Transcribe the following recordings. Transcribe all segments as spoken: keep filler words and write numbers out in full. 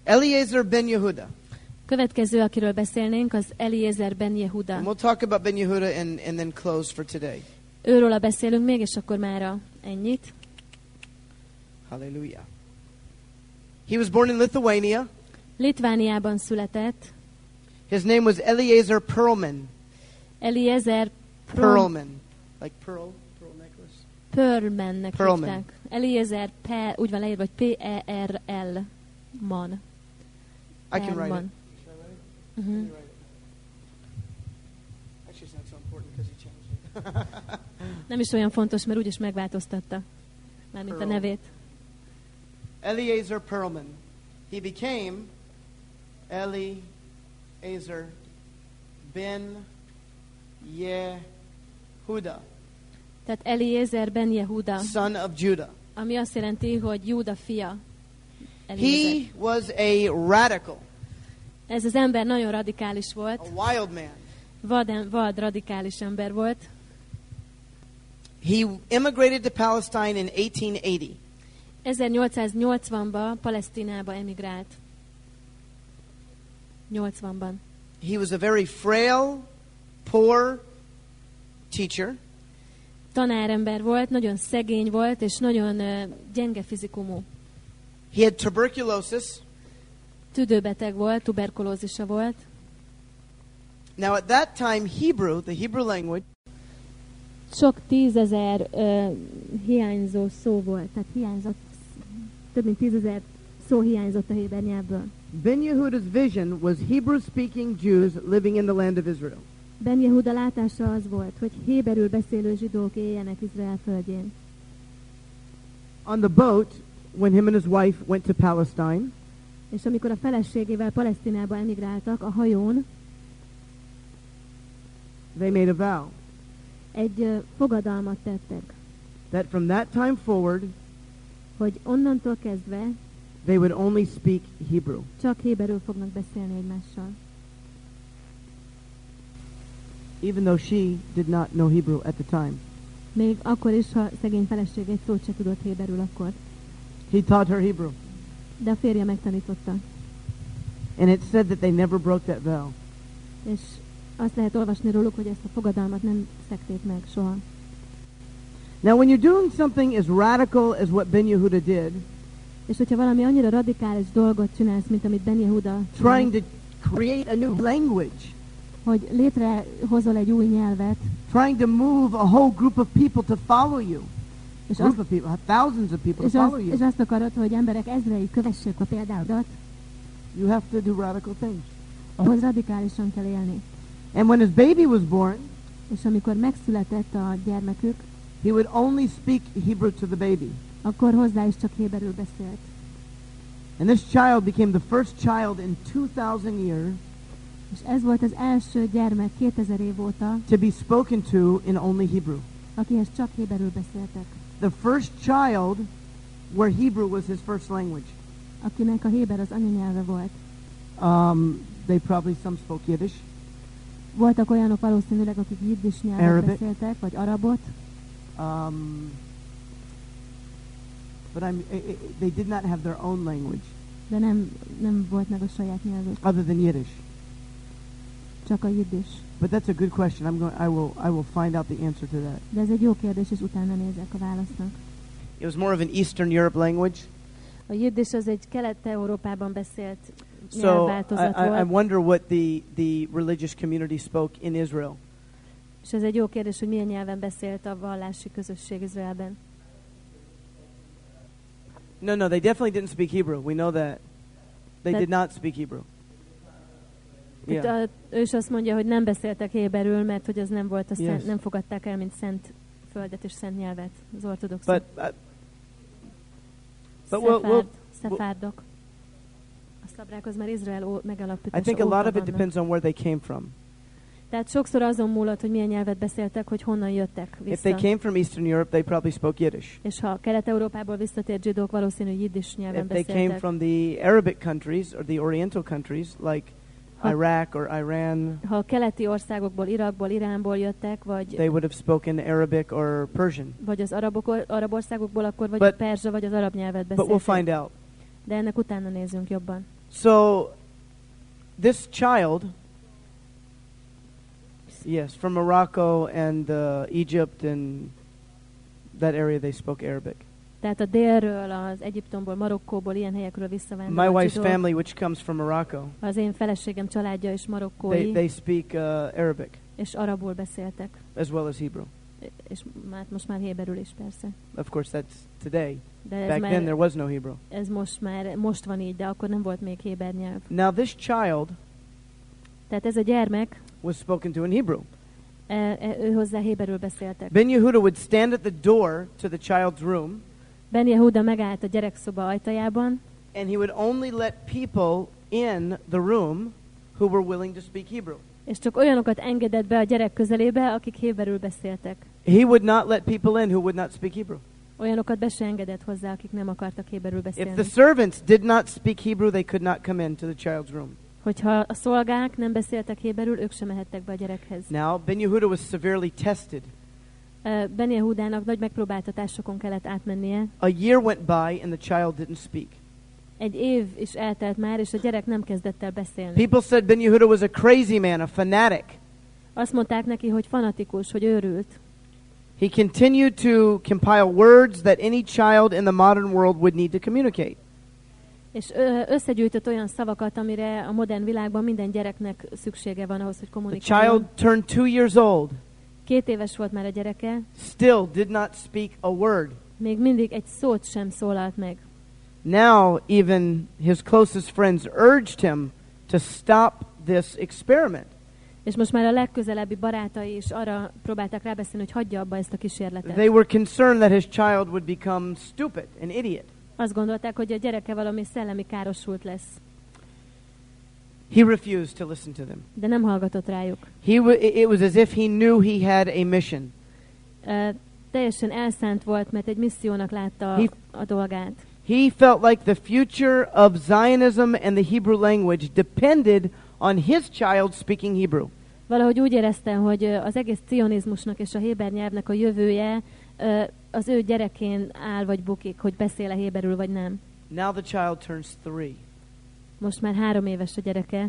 Eliezer ben Yehuda. Következő, akiről beszélnénk, az Eliezer ben Yehuda. And we'll talk about Ben Yehuda and, and then close for today. Őróla beszélünk még, és akkor mára ennyit. Hallelujah. He was born in Lithuania. Litvániában született. His name was Eliezer Perlman. Eliezer Perlman. Like pearl, pearl necklace. Perlmannek Perlman. hívták. Eliezer, P, úgy van leírva, hogy P E R L man. I can write it. Perlman. Should I write it? Uh-huh. Let me write it. Actually, it's not so important because he changed it. Nem is olyan fontos, mert úgyis megváltoztatta. Mármint a Pearl. nevét. Eliezer Perlman. He became Eliezer ben Yehuda, Tehát Eliezer ben Yehuda, son of Judah. ami azt jelenti, hogy Júda fia. Eliezer. He was a radical, Ez az ember nagyon radikális volt. a wild man. Vad, vad radikális ember volt. He immigrated to Palestine in eighteen eighty. ezernyolcszáznyolcvanban Palesztinába emigrált. nyolcvanban. He was a very frail, poor teacher. Tanárember volt, nagyon szegény volt, és nagyon uh, gyenge fizikumú. He had tuberculosis. Tüdőbeteg volt, tuberkulózisa volt. Now at that time, Hebrew, the Hebrew language, Sok tízezer uh, hiányzó szó volt, tehát hiányzott, több mint tízezer szó hiányzott a héber nyelvből. Ben Yehuda's vision was Hebrew-speaking Jews living in the land of Israel. Ben Yehuda látása az volt, hogy héberül beszélő zsidók éljenek Izrael földjén. On the boat, when him and his wife went to Palestine, És amikor a feleségével Palesztinába emigráltak, a hajón they made a vow egy uh, fogadalmat tettek, that from that time forward, hogy onnantól kezdve they would only speak Hebrew. csak héberül fognak beszélni egymással. Even though she did not know Hebrew at the time. Még akkor is, ha szegény feleség egy szót se tudott héberül akkor. He taught her Hebrew. De a férje megtanította. And it said that they never broke that vow. És azt lehet olvasni róluk, hogy ezt a fogadalmat nem szekték meg soha. Now when you're doing something as radical as what Ben Yehuda did, És hogyha valami annyira radikális dolgot csinálsz, mint amit Ben Yehuda trying to create a new language, hogy létrehozol egy új nyelvet, trying to move a whole group of people to follow you. és Group azt, of people, thousands of people to és, azt, follow és you. azt akarod, hogy emberek ezrei kövessék a példádat, You have to do radical things. ahhoz radikálisan kell élni. And when his baby was born, És amikor megszületett a gyermekük, he would only speak Hebrew to the baby. akkor hozzá is csak héberül beszélt. And this child became the first child in two thousand years És ez volt az első gyermek kétezer év óta, to be spoken to in only Hebrew. akihez csak héberül beszéltek. The first child where Hebrew was his first language. Akinek a héber az anyanyelve volt. Um, they probably some spoke Yiddish. Voltak olyanok valószínűleg, akik jiddis nyelvet Arabic. beszéltek, vagy arabot, Um, but I'm, i i they did not have their own language de nem, nem volt meg a saját nyelvük, other than Yiddish. csak a jiddis. But that's a good question. I'm going. I will. I will find out the answer to that. De ez egy jó kérdés, és utána nézek a válasznak. It was more of an Eastern Europe language. A jiddis az egy Kelet-Európában beszélt So I, nyelvváltozat I, I volt, wonder what the the religious community spoke in Israel. és ez egy jó kérdés, hogy milyen nyelven beszélt a vallási közösség Izraelben. No, no, they definitely didn't speak Hebrew. We know that. They That- did not speak Hebrew. Itt Yeah. a, ő is azt mondja, hogy nem beszéltek héberül, mert hogy az nem volt a szent, Yes. nem fogadták el, mint szent földet és szent nyelvet, az ortodoxok. But uh, but we'll, we'll, Szefárd, szefárdok. A szabrák az már Izrael ó- I megalapítása think a lot óta of it vannak. depends on where they came from. Tehát sokszor azon múlott, hogy milyen nyelvet beszéltek, hogy honnan jöttek If vissza. they came from Eastern Europe, they probably spoke Yiddish. És ha Kelet-Európából visszatért zsidók, valószínű jiddis nyelven If they came beszéltek. from the Arabic countries or the Oriental countries like Ha- Iraq or Iran, Ha a keleti országokból, Irakból, Iránból jöttek, vagy, they would have spoken Arabic or Persian. vagy az arabok, arab országokból, akkor vagy But- a perzsa, vagy az arab nyelvet But we'll beszéltek. find out. De ennek utána nézzünk jobban. So, this child, yes, from Morocco and uh, Egypt and that area, they spoke Arabic. Tehát a délről, az Egyiptomból, Marokkóból, ilyen helyekről visszavándorolt My wife's zsidók. family, which comes from Morocco, Az én feleségem családja is marokkói, they, they speak uh, Arabic és arabul beszéltek. as well as Hebrew. És már, most már héberül is persze. Of course, that's today. De ez, Back már, then, there was no Hebrew. ez most már, most van így, de akkor nem volt még héber nyelv. Now, this child Tehát ez a gyermek, was spoken to in Hebrew. e, e, ő hozzá héberül beszéltek. Ben Yehuda would stand at the door to the child's room, Ben Yehuda megállt a gyerekszoba ajtajában, and he would only let people in the room who were willing to speak Hebrew. és csak olyanokat engedett be a gyerek közelébe, akik héberül beszéltek. He would not let people in who would not speak Hebrew. Olyanokat be se engedett hozzá, akik nem akartak héberül If beszélni. the servants did not speak Hebrew, they could not come into the child's room. Hogyha a szolgák nem beszéltek héberül, ők sem mehettek be a gyerekhez. Now, Ben Yehuda was severely tested. Uh, Ben Yehudának nagy megpróbáltatásokon kellett átmennie. A year went by and the child didn't speak. Egy év is eltelt már, és a gyerek nem kezdett el beszélni. People said Ben Yehuda was a crazy man, a fanatic. Azt mondták neki, hogy fanatikus, hogy őrült. He continued to compile words that any child in the modern world would need to communicate. És ö, összegyűjtött olyan szavakat, amire a modern világban minden gyereknek szüksége van ahhoz, hogy The kommunikáljon. child turned two years old, Két éves volt már a gyereke, still did not speak a word. még mindig egy szót sem szólalt meg. Now, even his closest friends urged him to stop this experiment. És most már a legközelebbi barátai is arra próbálták rábeszélni, hogy hagyja abba ezt a kísérletet. They were concerned that his child would become stupid, an idiot. Azt gondolták, hogy a gyereke valami szellemi károsult lesz, He refused to listen to them. de nem hallgatott rájuk. He w- it was as if he knew he had a mission. Uh, teljesen elszánt volt, mert egy missziónak látta He- a dolgát. He felt like the future of Zionism and the Hebrew language depended on his child speaking Hebrew. Valahogy úgy éreztem, hogy ö, az egész cionizmusnak és a héber nyelvnek a jövője ö, az ő gyerekén áll vagy bukik, hogy beszél-e héberül vagy nem. Now the child turns three. Most már három éves a gyereke,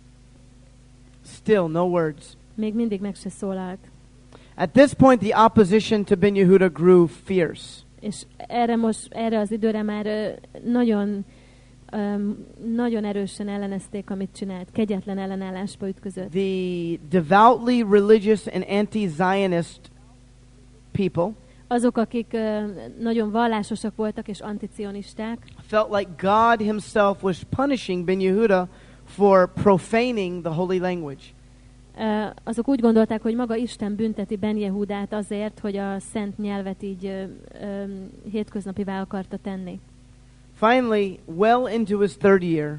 Still no words. még mindig meg se szólalt. At this point, the opposition to Ben Yehuda grew fierce. És erre most, erre az időre már ö, nagyon, öm, nagyon erősen ellenezték, amit csinált. Kegyetlen ellenállásba ütközött. The devoutly religious and anti-Zionist people Azok, akik ö, nagyon vallásosak voltak és anticionisták, felt like God himself was punishing Ben Yehuda for profaning the holy language. ö, azok úgy gondolták, hogy maga Isten bünteti Ben Yehudát azért, hogy a szent nyelvet így ö, ö, hétköznapivá akarta tenni. Finally, well into his third year,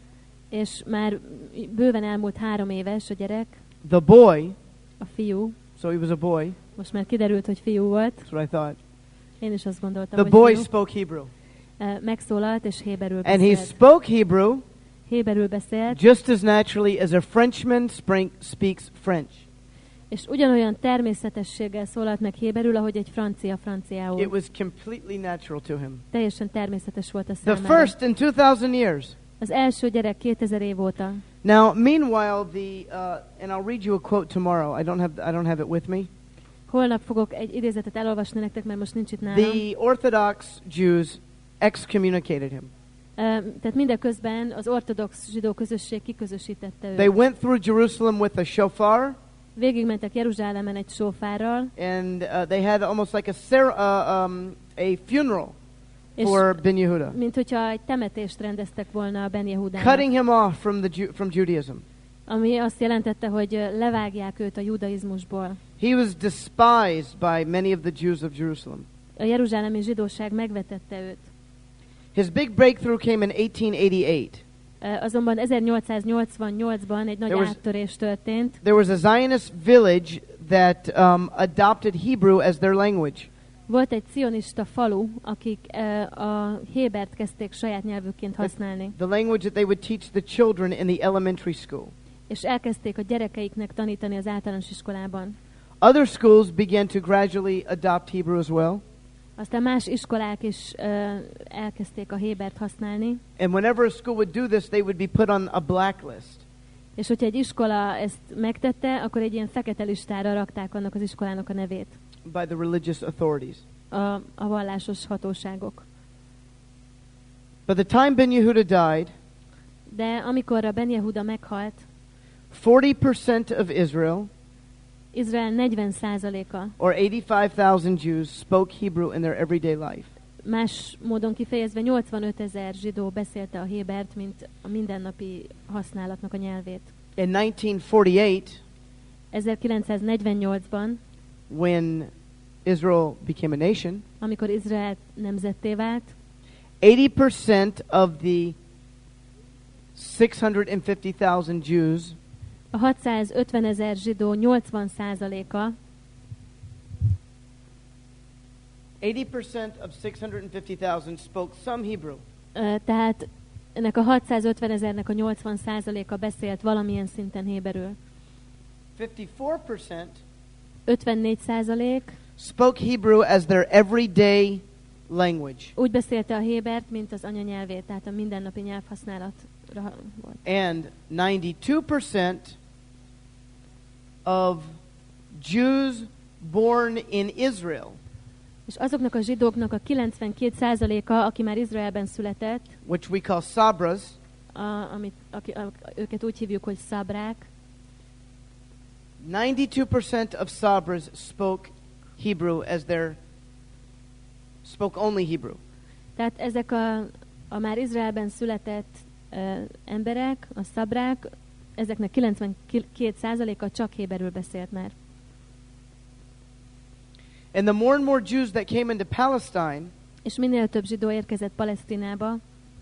És már bőven elmúlt három éves a gyerek, the boy, a fiú, so he was a boy, most már kiderült, hogy fiú volt. that's what I thought. Én is azt gondoltam, The hogy boy fiú. spoke Hebrew. Ö, megszólalt és héberül And he beszélt. spoke Hebrew Héberül beszélt, just as naturally as a Frenchman sprank, speaks French. és ugyanolyan természetességgel szólalt meg héberül, ahogy egy francia franciául. It was completely natural to him. Teljesen természetes volt a The számára. first in two thousand years. Az első gyerek kétezer év óta. Now, meanwhile, the uh, and I'll read you a quote tomorrow. I don't have I don't have it with me. Holnap fogok egy idézetet elolvasni nektek, mert most nincs itt nálam. The Orthodox Jews excommunicated him. Uh, tehát mindeközben az ortodox zsidó közösség kiközösítette őt. They went through Jerusalem with a shofar, Végigmentek Jeruzsálemen egy sófárral, and uh, they had almost like a cer- uh, um, a funeral és for Ben Yehuda, mint hogyha egy temetést rendeztek volna a Ben Yehudának, cutting him off from the Ju- from Judaism. ami azt jelentette, hogy ö, levágják őt a judaizmusból. He was despised by many of the Jews of Jerusalem. A jeruzsálemi zsidóság megvetette őt. His big breakthrough came in eighteen eighty-eight. Uh, azonban ezernyolcszáznyolcvannyolcban egy nagy There was- áttörés történt. There was a Zionist village that um, adopted Hebrew as their language. Volt egy cionista falu, akik uh, a hébert kezdték saját nyelvükként használni, The language that they would teach the children in the elementary school. és elkezdték a gyerekeiknek tanítani az általános iskolában. Other schools began to gradually adopt Hebrew as well. A Aztán más iskolák is uh, elkezdték a hébert használni. And whenever a school would do this, they would be put on a blacklist. És hogyha egy iskola ezt megtette, akkor egy ilyen fekete listára rakták annak az iskolának a nevét. By the religious authorities. A, a vallásos hatóságok. By the time Ben Yehuda died, de amikor a Ben Yehuda meghalt, forty percent of Israel, Izrael negyven százaléka, or eighty-five thousand Jews, spoke Hebrew in their everyday life. Más módon kifejezve nyolcvanöt ezer zsidó beszélte a hébert, mint a mindennapi használatnak a nyelvét. In nineteen forty-eight, ezerkilencszáznegyvennyolcban, when Israel became a nation, amikor Izrael nemzetté vált, eighty percent of the six hundred fifty thousand Jews, a hatszázötven ezer zsidó nyolcvan százaléka, eighty percent of six hundred fifty thousand spoke some Hebrew. Uh, tehát ennek a hatszázötven ezernek a nyolcvan százaléka beszélt valamilyen szinten héberül. fifty-four percent ötvennégy százalék spoke Hebrew as their everyday language. úgy beszélte a hébert, mint az anyanyelvét, tehát a mindennapi nyelvhasználatra volt. And ninety-two percent of Jews born in Israel, és azoknak a zsidóknak a kilencvenkét százaléka, aki már Izraelben született, which we call Sabras, a, amit, aki, a, őket úgy hívjuk, hogy szabrák, ninety-two percent of Sabras spoke Hebrew as their, spoke only Hebrew. Tehát ezek a, a már Izraelben született uh, emberek, a szabrák, ezeknek kilencvenkét százaléka csak héberül beszélt már. And the more and more Jews that came into Palestine, és minél több zsidó érkezett Palesztinába, uh,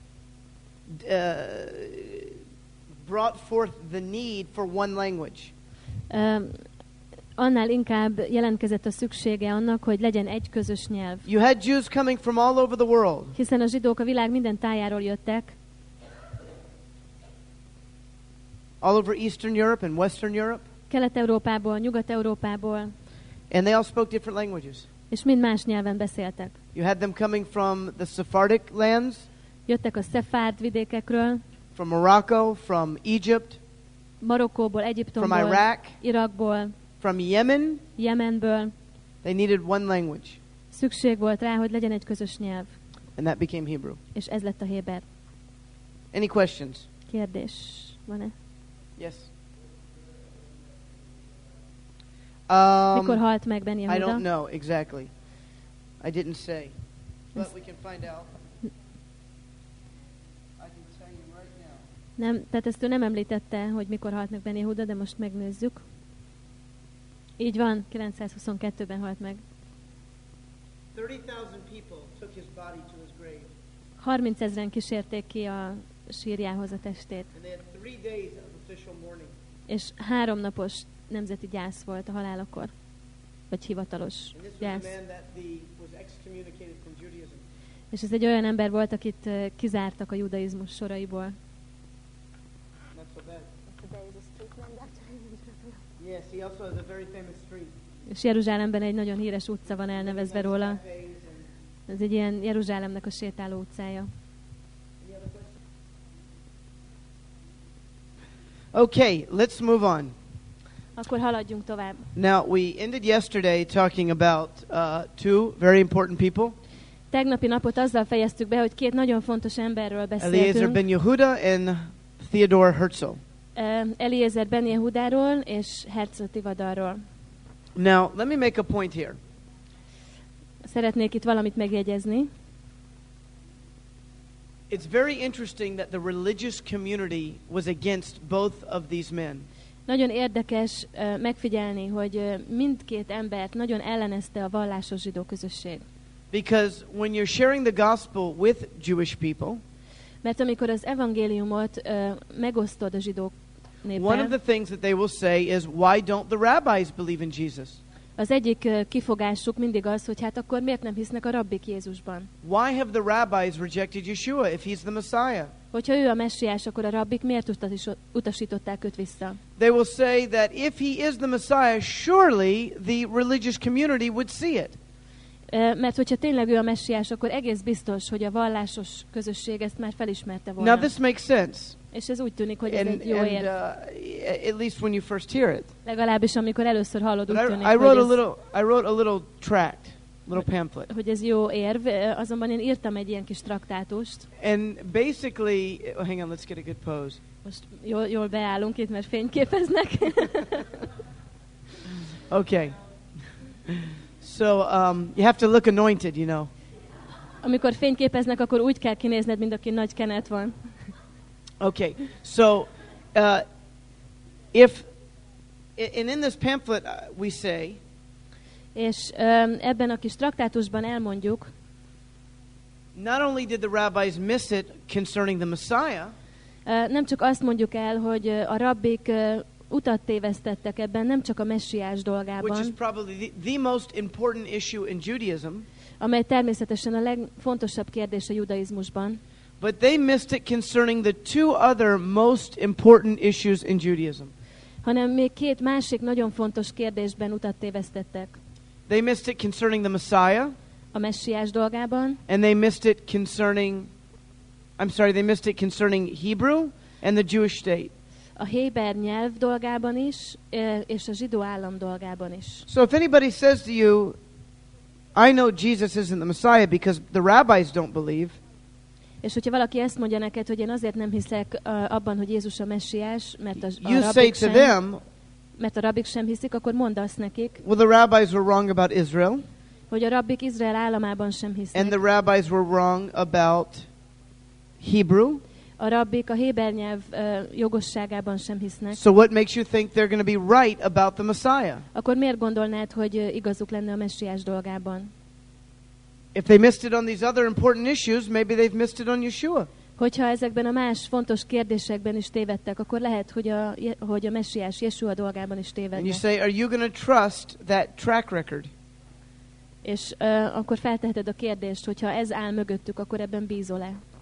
brought forth the need for one language. Uh, annál inkább jelentkezett a szüksége annak, hogy legyen egy közös nyelv. You had Jews coming from all over the world. Hiszen a zsidók a világ minden tájáról jöttek. All over Eastern Europe and Western Europe. Kelet-Európából, Nyugat-Európából. And they all spoke different languages. És mind más nyelven beszéltek. You had them coming from the Sephardic lands. Jöttek a Szefárd vidékekről. From Morocco, from Egypt. Marokkóból, Egyiptomból, from Iraq, Irakból, from Yemen. Jemenből. They needed one language. Szükség volt rá, hogy legyen egy közös nyelv. And that became Hebrew. És ez lett a héber. Any questions? Kérdés van-e? Yes. Um, Mikor halt meg Ben Yehuda? I don't know exactly. I didn't say. But we can find out. I can tell you right now. Nem, tehát ezt ő nem említette, hogy mikor halt meg Ben Yehuda, de most megnézzük. Így van, kilencszázhuszonkettőben halt meg. thirty thousand people took his body to his grave. harmincezren kísérték ki a sírjához a testét. And they had three days of official mourning. És három napos nemzeti gyász volt a halálakor. Vagy hivatalos gyász. És ez egy olyan ember volt, akit uh, kizártak a judaizmus soraiból. Yes, he also has a very famous street. És Jeruzsálemben egy nagyon híres utca van elnevezve róla. Ez egy ilyen Jeruzsálemnek a sétáló utcája. Okay, let's move on. Akkor haladjunk tovább. Now, we ended yesterday talking about uh, two very important people. Tegnapi napot azzal fejeztük be, hogy két nagyon fontos emberről Eliezer beszéltünk. ben Yehuda and Theodore Herzl. Uh, Eliezer ben Yehudáról és Herzl Tivadarról. Now, let me make a point here. Szeretnék itt valamit megjegyezni. It's very interesting that the religious community was against both of these men. Nagyon érdekes uh, megfigyelni, hogy uh, mindkét embert nagyon ellenezte a vallásos zsidó közösség. Because when you're sharing the gospel with Jewish people, mert amikor az evangéliumot uh, megosztod a zsidók néppel, one of the things that they will say is, why don't the rabbis believe in Jesus? Az egyik uh, kifogásuk mindig az, hogy hát akkor miért nem hisznek a rabbik Jézusban? Why have the rabbis rejected Yeshua if he's the Messiah? Hogyha ő a messiás, akkor a rabbik miért utas- utasították őt vissza? They will say that if he is the Messiah, surely the religious community would see it. Ö, Mert hogyha tényleg ő a messiás, akkor egész biztos, hogy a vallásos közösség ezt már felismerte volna. Now this makes sense. És ez úgy tűnik, hogy ez And, egy jó and érv. uh, at least when you first hear it. Legalábbis amikor először hallod, But úgy I, tűnik, I wrote hogy a ez, little. I wrote a little tract, little pamphlet, hogy ez jó érv. Ö, Azonban én írtam egy ilyen kis traktátust. and basically, oh, hang on, let's get a good pose. Most jól, jól beállunk itt, mert fényképeznek. Okay. So um, you have to look anointed, you know. Amikor fényképeznek, akkor úgy kell kinézned, mint aki nagy kenet van. Okay. So uh, if and in this pamphlet uh, we say, És öm, ebben a kis traktátusban elmondjuk, not only did the rabbis miss it concerning the Messiah, ö, nem csak azt mondjuk el, hogy ö, a rabbik ö, utat tévesztettek ebben, nem csak a messiás which is dolgában, probably the, the most important issue in Judaism, amely természetesen a legfontosabb kérdés a judaizmusban, but they missed it concerning the two other most important issues in Judaism. hanem még két másik nagyon fontos kérdésben utat tévesztettek. They missed it concerning the Messiah, A messiás dolgában, and they missed it concerning, I'm sorry, they missed it concerning Hebrew and the Jewish state. a héber nyelv dolgában is, ö, és a zsidó állam dolgában is. So if anybody says to you, I know Jesus isn't the Messiah because the rabbis don't believe, És hogyha valaki ezt mondja neked, hogy én azért nem hiszek uh, abban, hogy Jézus a messiás, mert a, a, you say rabbik to sem, them, mert a rabbik sem hiszik, akkor mondd azt nekik, well, the rabbis were wrong about Israel, hogy a rabbik Izrael államában sem hisznek. and the rabbis were wrong about Hebrew. A rabbik a héber nyelv uh, jogosságában sem hisznek. So what makes you think they're going to be right about the Messiah? Akkor miért gondolnád, hogy uh, igazuk lenne a messiás dolgában? If they missed it on these other important issues, maybe they've missed it on Yeshua. Hogyha ezekben a más fontos kérdésekben is tévedtek, akkor lehet, hogy a, hogy a messiás Jeshua dolgában is And you tévednek. say, are you going to trust that track record? És uh, akkor felteheted a kérdést, hogyha ez áll mögöttük, akkor ebben bízol-e?